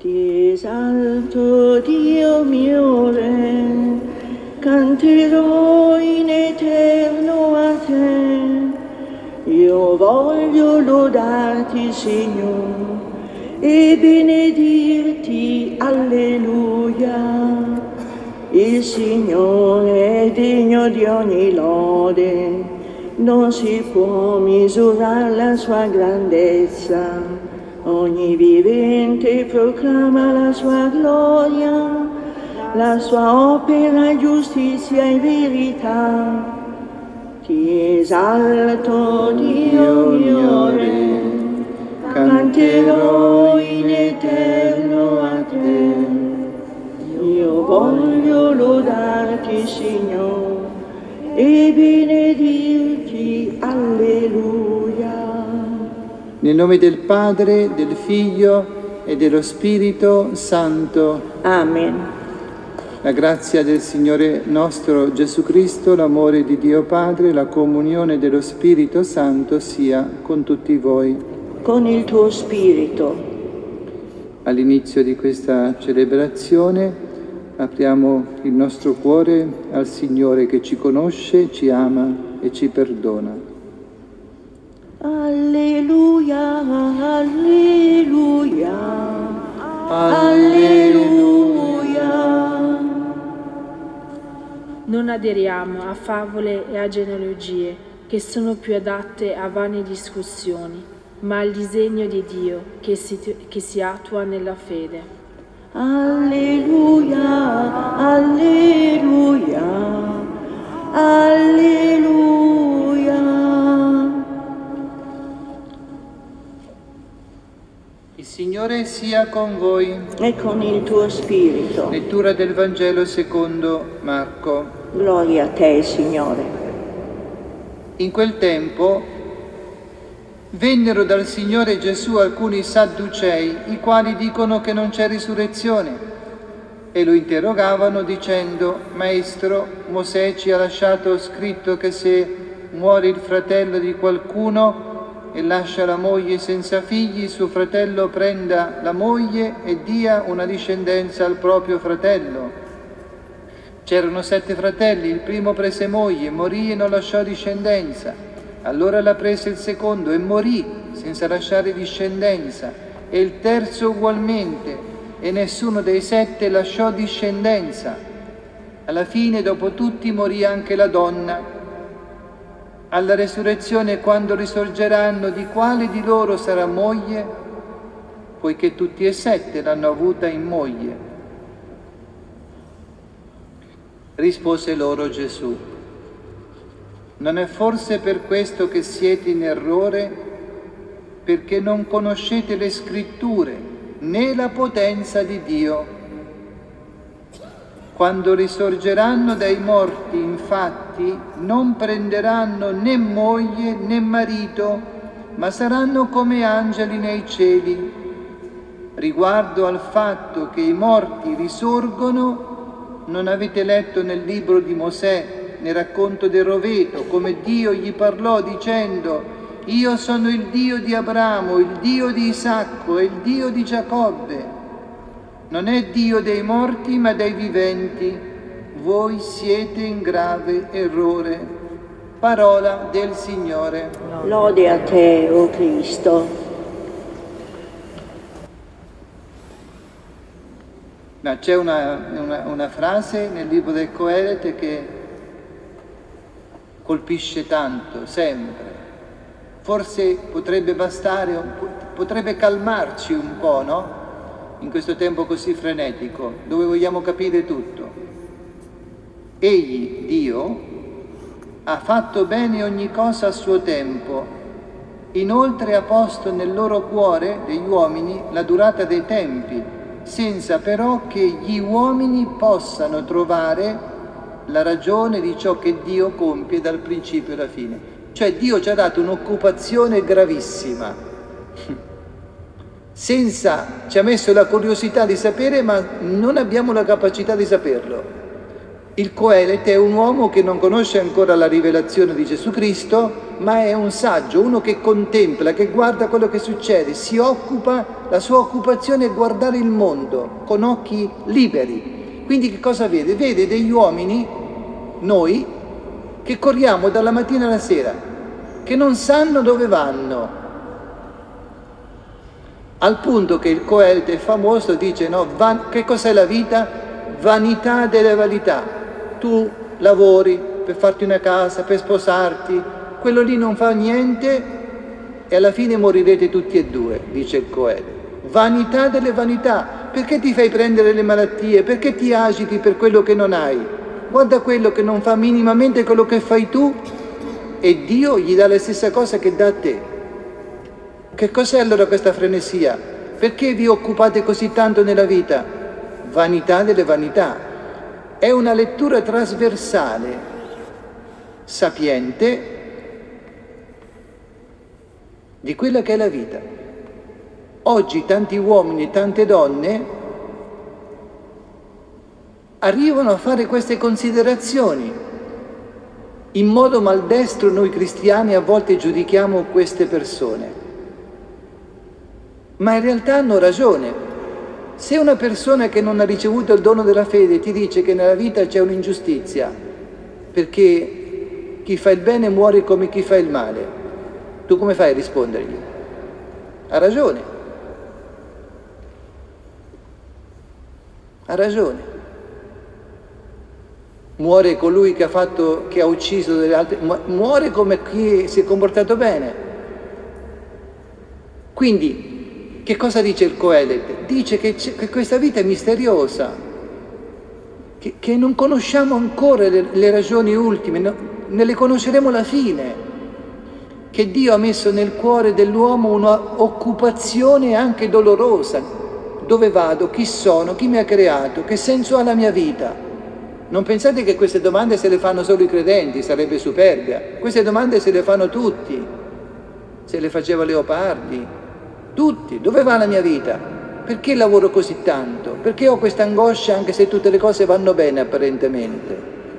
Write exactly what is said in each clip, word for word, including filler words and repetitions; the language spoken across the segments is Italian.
Ti esalto, Dio mio Re, canterò in eterno a te. Io voglio lodarti, Signore, e benedirti, alleluia. Il Signore è degno di ogni lode, non si può misurare la sua grandezza. Ogni vivente proclama la sua gloria, la sua opera giustizia e verità. Ti esalto, Dio mio Re, canterò in eterno a te. Io voglio lodarti, Signore, e benedirti, alleluia. Nel nome del Padre, del Figlio e dello Spirito Santo. Amen. La grazia del Signore nostro Gesù Cristo, l'amore di Dio Padre, la comunione dello Spirito Santo sia con tutti voi. Con il tuo Spirito. All'inizio di questa celebrazione apriamo il nostro cuore al Signore che ci conosce, ci ama e ci perdona. Alleluia, alleluia, alleluia. Non aderiamo a favole e a genealogie che sono più adatte a vane discussioni, ma al disegno di Dio che si, che si attua nella fede. Alleluia, alleluia, alleluia. Il Signore sia con voi. E con il tuo spirito. Lettura del Vangelo secondo Marco. Gloria a te, Signore. In quel tempo vennero dal Signore Gesù alcuni sadducei, i quali dicono che non c'è risurrezione, e lo interrogavano dicendo: Maestro, Mosè ci ha lasciato scritto che se muore il fratello di qualcuno e lascia la moglie senza figli, suo fratello prenda la moglie e dia una discendenza al proprio fratello. C'erano sette fratelli, il primo prese moglie, morì e non lasciò discendenza. Allora la prese il secondo e morì senza lasciare discendenza, e il terzo ugualmente, e nessuno dei sette lasciò discendenza. Alla fine, dopo tutti, morì anche la donna. Alla resurrezione, quando risorgeranno, di quale di loro sarà moglie? Poiché tutti e sette l'hanno avuta in moglie. Rispose loro Gesù: non è forse per questo che siete in errore, perché non conoscete le Scritture né la potenza di Dio? Quando risorgeranno dai morti, infatti, non prenderanno né moglie né marito, ma saranno come angeli nei cieli. Riguardo al fatto che i morti risorgono, non avete letto nel libro di Mosè, nel racconto del roveto, come Dio gli parlò dicendo: io sono il Dio di Abramo, il Dio di Isacco e il Dio di Giacobbe. Non è Dio dei morti ma dei viventi. Voi siete in grave errore. Parola del Signore. Lode a te, o Cristo. Ma c'è una, una, una frase nel libro del Coelete che colpisce tanto, sempre. Forse potrebbe bastare, potrebbe calmarci un po', no? In questo tempo così frenetico, dove vogliamo capire tutto. Egli, Dio, ha fatto bene ogni cosa a suo tempo. Inoltre ha posto nel loro cuore, degli uomini, la durata dei tempi, senza però che gli uomini possano trovare la ragione di ciò che Dio compie dal principio alla fine. Cioè Dio ci ha dato un'occupazione gravissima. Senza, ci ha messo la curiosità di sapere, ma non abbiamo la capacità di saperlo. Il Coelete è un uomo che non conosce ancora la rivelazione di Gesù Cristo, ma è un saggio, uno che contempla, che guarda quello che succede, si occupa, la sua occupazione è guardare il mondo con occhi liberi. Quindi che cosa vede? Vede degli uomini, noi, che corriamo dalla mattina alla sera, che non sanno dove vanno, al punto che il Coelete famoso dice, no, van- che cos'è la vita? Vanità delle vanità. Tu lavori per farti una casa, per sposarti, quello lì non fa niente e alla fine morirete tutti e due, dice il Coelete. Vanità delle vanità. Perché ti fai prendere le malattie? Perché ti agiti per quello che non hai? Guarda quello che non fa minimamente quello che fai tu e Dio gli dà la stessa cosa che dà a te. Che cos'è allora questa frenesia? Perché vi occupate così tanto nella vita? Vanità delle vanità. È una lettura trasversale, sapiente, di quella che è la vita. Oggi tanti uomini e tante donne arrivano a fare queste considerazioni. In modo maldestro noi cristiani a volte giudichiamo queste persone, ma in realtà hanno ragione. Se una persona che non ha ricevuto il dono della fede ti dice che nella vita c'è un'ingiustizia, perché chi fa il bene muore come chi fa il male, tu come fai a rispondergli? Ha ragione. Ha ragione. Muore colui che ha fatto, che ha ucciso delle altre, muore come chi si è comportato bene. Quindi, che cosa dice il Coelete? Dice che, che questa vita è misteriosa, che, che non conosciamo ancora le, le ragioni ultime, no, ne le conosceremo alla fine, che Dio ha messo nel cuore dell'uomo un'occupazione anche dolorosa. Dove vado? Chi sono? Chi mi ha creato? Che senso ha la mia vita? Non pensate che queste domande se le fanno solo i credenti, sarebbe superbia. Queste domande se le fanno tutti, se le faceva Leopardi. Tutti, dove va la mia vita? Perché lavoro così tanto? Perché ho questa angoscia anche se tutte le cose vanno bene apparentemente?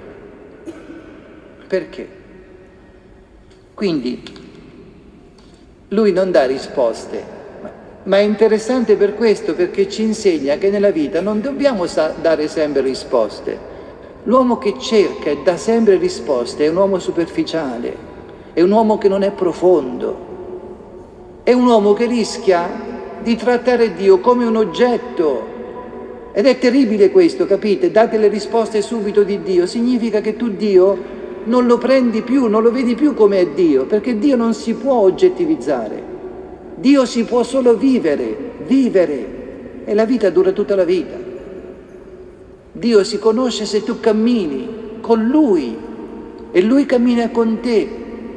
Perché? Quindi lui non dà risposte, ma è interessante per questo, perché ci insegna che nella vita non dobbiamo dare sempre risposte. L'uomo che cerca e dà sempre risposte è un uomo superficiale, è un uomo che non è profondo. È un uomo che rischia di trattare Dio come un oggetto. Ed è terribile questo, capite? Date le risposte subito di Dio. Significa che tu Dio non lo prendi più, non lo vedi più come è Dio, perché Dio non si può oggettivizzare. Dio si può solo vivere, vivere. E la vita dura tutta la vita. Dio si conosce se tu cammini con Lui e Lui cammina con te.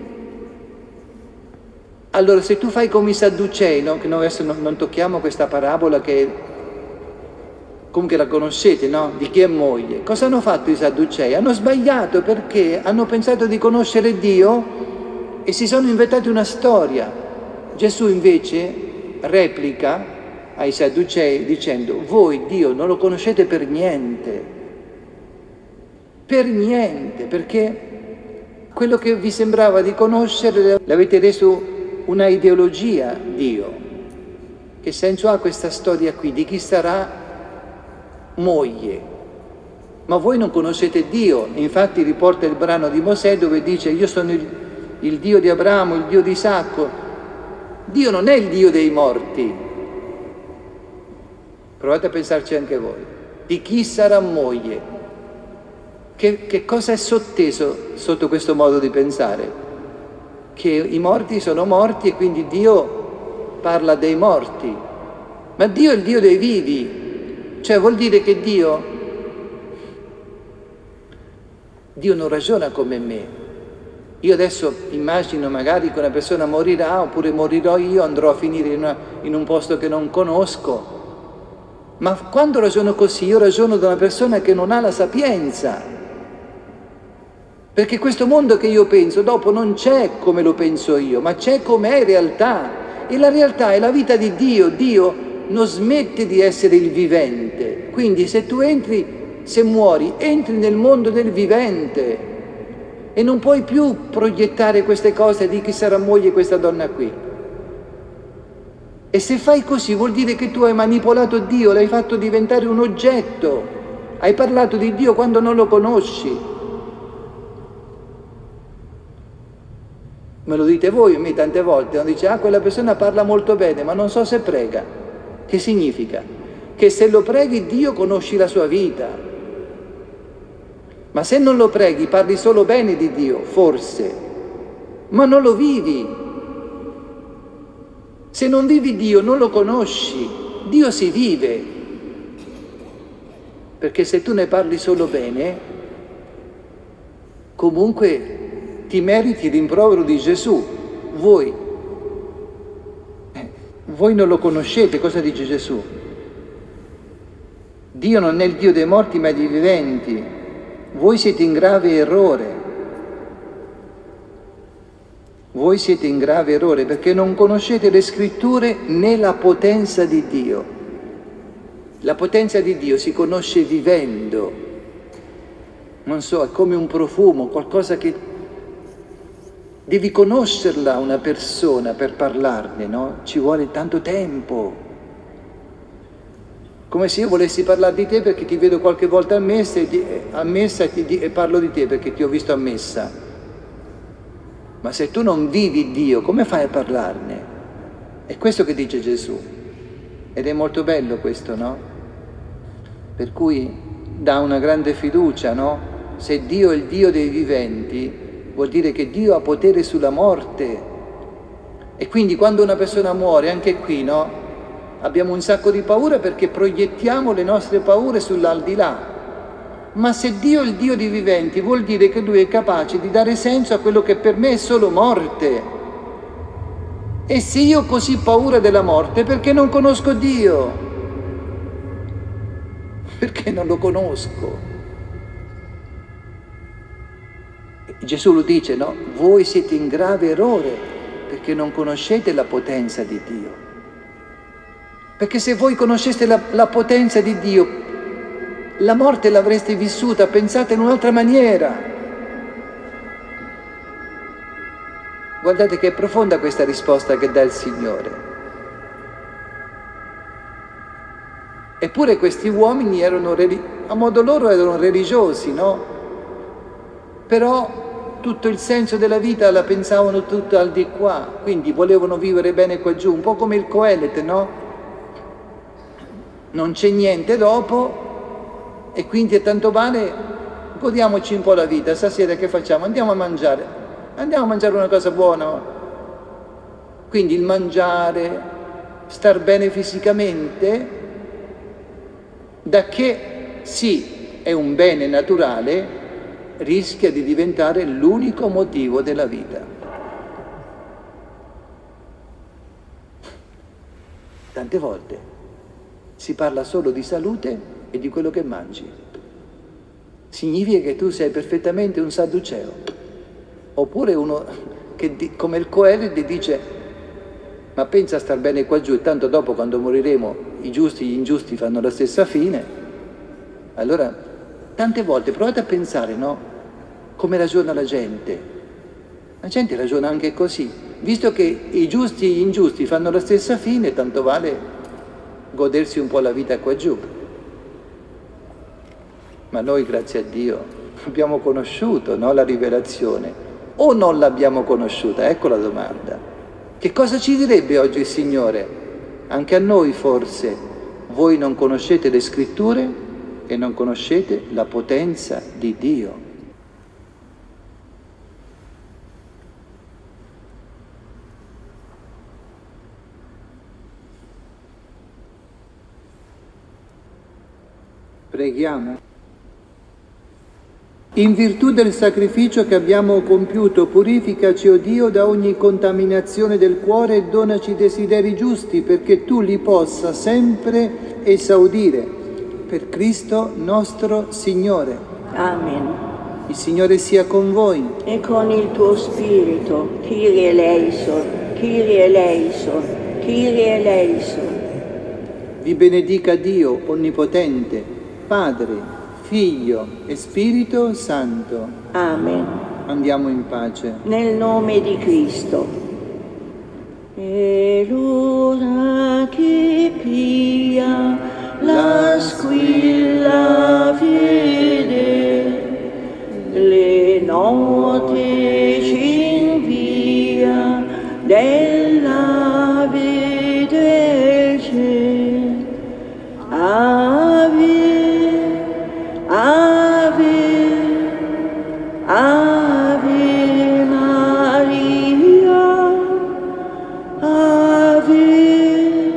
Allora, se tu fai come i Sadducei, no? Che noi adesso non, non tocchiamo questa parabola che comunque la conoscete, no? Di chi è moglie. Cosa hanno fatto i Sadducei? Hanno sbagliato perché hanno pensato di conoscere Dio e si sono inventati una storia. Gesù invece replica ai Sadducei dicendo: voi Dio non lo conoscete per niente, per niente, perché quello che vi sembrava di conoscere l'avete reso una ideologia, Dio. Che senso ha questa storia qui? Di chi sarà moglie? Ma voi non conoscete Dio. Infatti riporta il brano di Mosè dove dice: io sono il, il Dio di Abramo, il Dio di Isacco. Dio non è il Dio dei morti. Provate a pensarci anche voi. Di chi sarà moglie? Che, che cosa è sotteso sotto questo modo di pensare? Che i morti sono morti e quindi Dio parla dei morti, ma Dio è il Dio dei vivi, cioè vuol dire che Dio, Dio non ragiona come me. Io adesso immagino magari che una persona morirà, oppure morirò io, andrò a finire in, una, in un posto che non conosco, ma quando ragiono così io ragiono da una persona che non ha la sapienza. Perché questo mondo che io penso dopo non c'è come lo penso io, ma c'è com'è in realtà. E la realtà è la vita di Dio. Dio non smette di essere il vivente. Quindi se tu entri se muori, entri nel mondo del vivente e non puoi più proiettare queste cose di chi sarà moglie questa donna qui. E se fai così vuol dire che tu hai manipolato Dio, l'hai fatto diventare un oggetto, hai parlato di Dio quando non lo conosci. Me lo dite voi, a me tante volte, non dice, ah, quella persona parla molto bene, ma non so se prega. Che significa? Che se lo preghi Dio conosci la sua vita. Ma se non lo preghi parli solo bene di Dio, forse, ma non lo vivi. Se non vivi Dio non lo conosci, Dio si vive. Perché se tu ne parli solo bene, comunque ti meriti il rimprovero di Gesù. Voi, eh, voi non lo conoscete, cosa dice Gesù? Dio non è il Dio dei morti ma dei viventi. Voi siete in grave errore. Voi siete in grave errore perché non conoscete le scritture né la potenza di Dio. La potenza di Dio si conosce vivendo. Non so, è come un profumo, qualcosa che devi conoscerla una persona per parlarne, no? Ci vuole tanto tempo. Come se io volessi parlare di te perché ti vedo qualche volta a messa e, ti, a messa e, ti, e parlo di te perché ti ho visto a messa. Ma se tu non vivi Dio, come fai a parlarne? È questo che dice Gesù. Ed è molto bello questo, no? Per cui dà una grande fiducia, no? Se Dio è il Dio dei viventi, vuol dire che Dio ha potere sulla morte. E quindi quando una persona muore, anche qui, no? Abbiamo un sacco di paura perché proiettiamo le nostre paure sull'aldilà. Ma se Dio è il Dio dei viventi, vuol dire che Lui è capace di dare senso a quello che per me è solo morte. E se io ho così paura della morte, perché non conosco Dio? Perché non lo conosco? Gesù lo dice, no? Voi siete in grave errore perché non conoscete la potenza di Dio. Perché se voi conosceste la, la potenza di Dio, la morte l'avreste vissuta, pensate in un'altra maniera. Guardate che è profonda questa risposta che dà il Signore. Eppure questi uomini erano, a modo loro erano religiosi, no? Però tutto il senso della vita la pensavano tutta al di qua, quindi volevano vivere bene qua giù, un po' come il Coelet, no? Non c'è niente dopo, e quindi è tanto vale, godiamoci un po' la vita, stasera che facciamo? Andiamo a mangiare, andiamo a mangiare una cosa buona. Quindi il mangiare, star bene fisicamente, da che sì, è un bene naturale, rischia di diventare l'unico motivo della vita. Tante volte si parla solo di salute e di quello che mangi. Significa che tu sei perfettamente un sadduceo, oppure uno che di, come il Coelet dice, ma pensa a star bene qua giù e tanto dopo quando moriremo i giusti e gli ingiusti fanno la stessa fine. Allora tante volte provate a pensare, no? Come ragiona la gente. La gente ragiona anche così, visto che i giusti e gli ingiusti fanno la stessa fine, tanto vale godersi un po' la vita qua giù. Ma noi, grazie a Dio, abbiamo conosciuto, no, la rivelazione, o non l'abbiamo conosciuta? Ecco la domanda. Che cosa ci direbbe oggi il Signore? Anche a noi forse, voi non conoscete le scritture e non conoscete la potenza di Dio. Preghiamo. In virtù del sacrificio che abbiamo compiuto, purificaci, o Dio, da ogni contaminazione del cuore e donaci desideri giusti perché Tu li possa sempre esaudire. Per Cristo nostro Signore. Amen. Il Signore sia con voi. E con il tuo spirito, Kyrie eleison, Kyrie eleison, Kyrie eleison. Vi benedica Dio Onnipotente, Padre, Figlio e Spirito Santo. Amen. Andiamo in pace. Nel nome di Cristo. E l'ora che pia la squilla fede, le note ci invia dell'Ave del ciel. Ave, Ave, Ave Maria, Ave,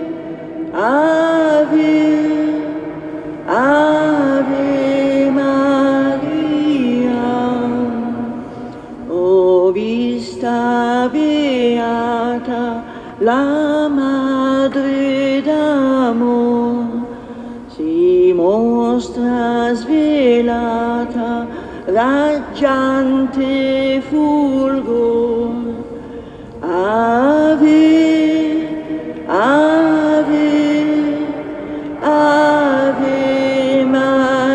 Ave, Ave Maria. O vista beata la Madre d'amor, si mostra svelata, raggiante fulgor. Ave, Ave, Ave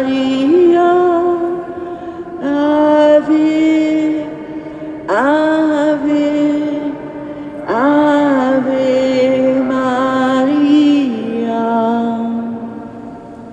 Maria, Ave, Ave.